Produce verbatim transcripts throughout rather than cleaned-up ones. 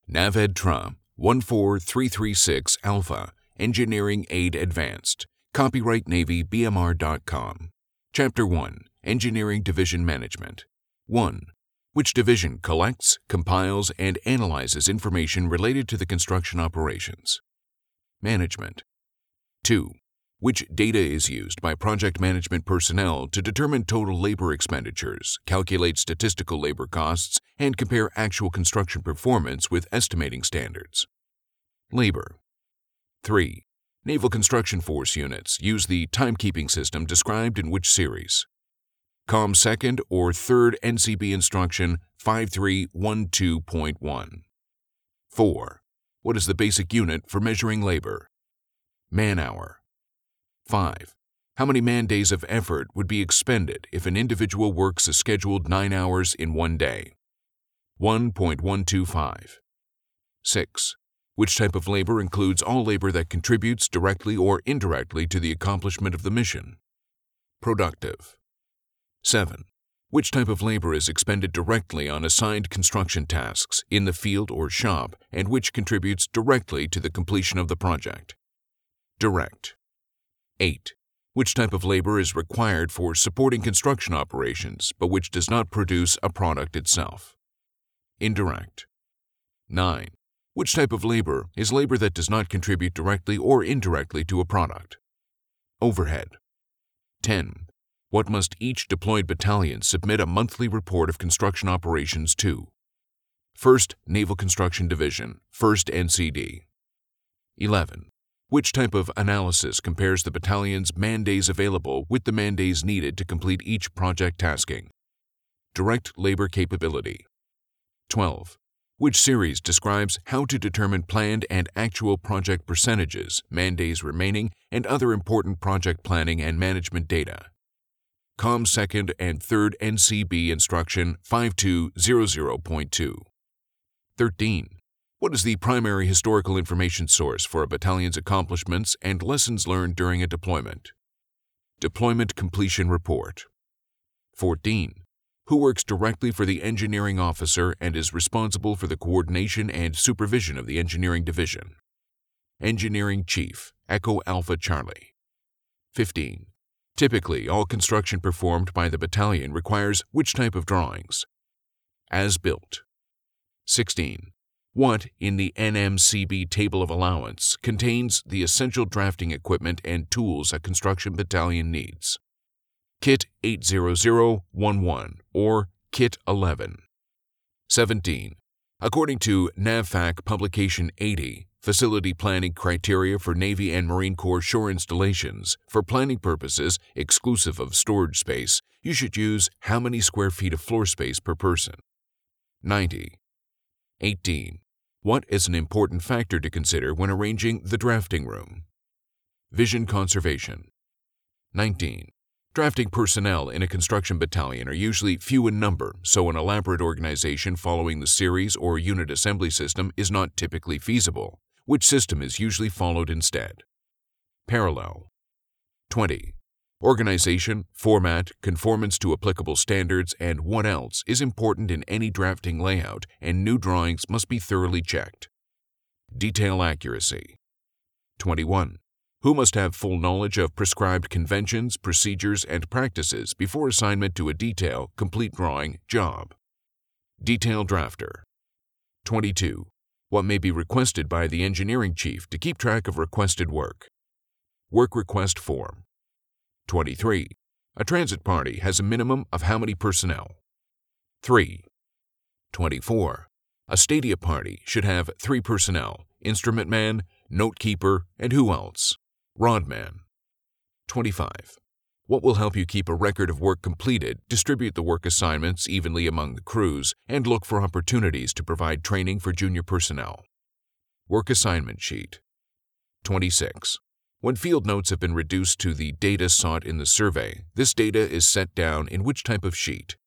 NAVED-TRA one four three three six Alpha, Engineering Aid Advanced. Copyright Navy B M R dot com. Chapter one. Engineering Division Management. one. Which division collects, compiles, and analyzes information related to the construction operations? Management. two. Which data is used by project management personnel to determine total labor expenditures, calculate statistical labor costs, and compare actual construction performance with estimating standards? Labor. three. Naval Construction Force units use the timekeeping system described in which series? Com second or third N C B Instruction five three one two point one. four. What is the basic unit for measuring labor? Man-hour. five. How many man-days of effort would be expended if an individual works a scheduled nine hours in one day? one point one two five. six. Which type of labor includes all labor that contributes directly or indirectly to the accomplishment of the mission? Productive. seven. Which type of labor is expended directly on assigned construction tasks in the field or shop and which contributes directly to the completion of the project? Direct. eight. Which type of labor is required for supporting construction operations but which does not produce a product itself? Indirect. nine. Which type of labor is labor that does not contribute directly or indirectly to a product? Overhead. ten. What must each deployed battalion submit a monthly report of construction operations to? first Naval Construction Division, first N C D. eleven. Which type of analysis compares the battalion's man-days available with the man-days needed to complete each project tasking? Direct labor capability. twelve. Which series describes how to determine planned and actual project percentages, man-days remaining, and other important project planning and management data? Com second and third N C B Instruction five two zero zero point two. thirteen. What is the primary historical information source for a battalion's accomplishments and lessons learned during a deployment? Deployment Completion Report. fourteen. Who works directly for the engineering officer and is responsible for the coordination and supervision of the engineering division? Engineering Chief, Echo Alpha Charlie. fifteen. Typically, all construction performed by the battalion requires which type of drawings? As built. sixteen. What in the N M C B Table of Allowance contains the essential drafting equipment and tools a construction battalion needs? Kit eight zero zero one one or Kit eleven. seventeen. According to NAVFAC Publication eighty, Facility Planning Criteria for Navy and Marine Corps Shore Installations, for planning purposes exclusive of storage space, you should use how many square feet of floor space per person? ninety. eighteen. What is an important factor to consider when arranging the drafting room? Vision conservation. nineteen. Drafting personnel in a construction battalion are usually few in number, so an elaborate organization following the series or unit assembly system is not typically feasible. Which system is usually followed instead? Parallel. twenty. Organization, format, conformance to applicable standards, and what else is important in any drafting layout, and new drawings must be thoroughly checked. Detail accuracy. twenty-one. Who must have full knowledge of prescribed conventions, procedures, and practices before assignment to a detail, complete drawing, job? Detail drafter. twenty-two. What may be requested by the engineering chief to keep track of requested work? Work request form. twenty-three. A transit party has a minimum of how many personnel? three. twenty-four. A stadia party should have three personnel: instrument man, note keeper, and who else? Rodman. twenty-five. What will help you keep a record of work completed, distribute the work assignments evenly among the crews, and look for opportunities to provide training for junior personnel? Work assignment sheet. twenty-six. When field notes have been reduced to the data sought in the survey, this data is set down in which type of sheet?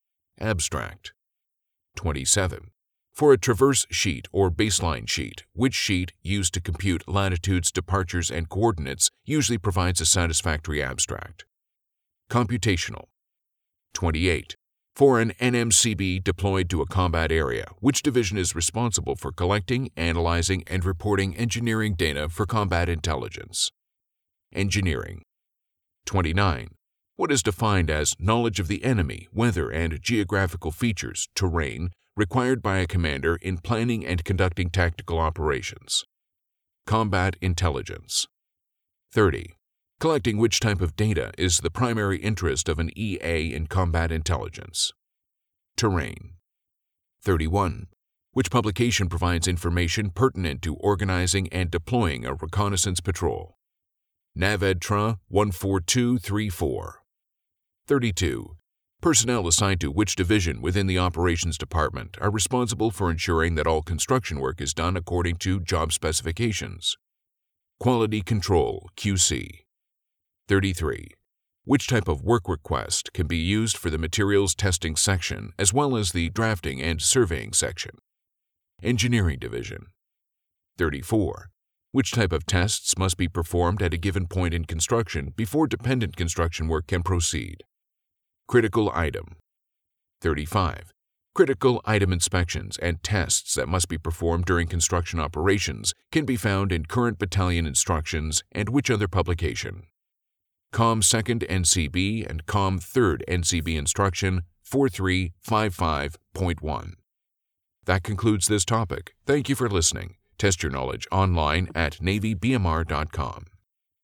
Abstract. twenty-seven. For a traverse sheet or baseline sheet, which sheet used to compute latitudes, departures, and coordinates usually provides a satisfactory abstract? Computational. twenty-eight. For an N M C B deployed to a combat area, which division is responsible for collecting, analyzing, and reporting engineering data for combat intelligence? Engineering. twenty-nine. What is defined as knowledge of the enemy, weather, and geographical features, terrain, required by a commander in planning and conducting tactical operations? Combat intelligence. thirty. Collecting which type of data is the primary interest of an E A in combat intelligence? Terrain. thirty-one. Which publication provides information pertinent to organizing and deploying a reconnaissance patrol? NAVEDTRA one four two three four. thirty-two. Personnel assigned to which division within the operations department are responsible for ensuring that all construction work is done according to job specifications? Quality Control, Q C. thirty-three. Which type of work request can be used for the materials testing section as well as the drafting and surveying section? Engineering Division. thirty-four. Which type of tests must be performed at a given point in construction before dependent construction work can proceed? Critical Item. thirty-five. Critical item inspections and tests that must be performed during construction operations can be found in current battalion instructions and which other publication? Com second N C B and Com third N C B Instruction forty-three fifty-five point one. That concludes this topic. Thank you for listening. Test your knowledge online at Navy B M R dot com.